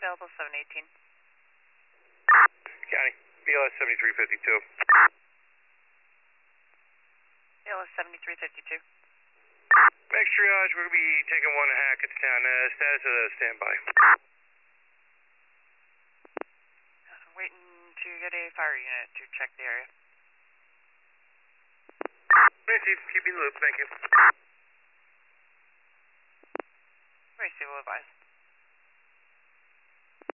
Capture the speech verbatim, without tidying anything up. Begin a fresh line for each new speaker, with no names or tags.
available, seven eighteen.
County, B L S seventy-three fifty-two.
B L S seventy-three fifty-two.
Max triage, we're going to be taking one to Hackettstown. Uh, status of the standby.
Uh, waiting to get a fire unit to check the area.
Nancy, keep me in the loop, thank you.
Racy will advise.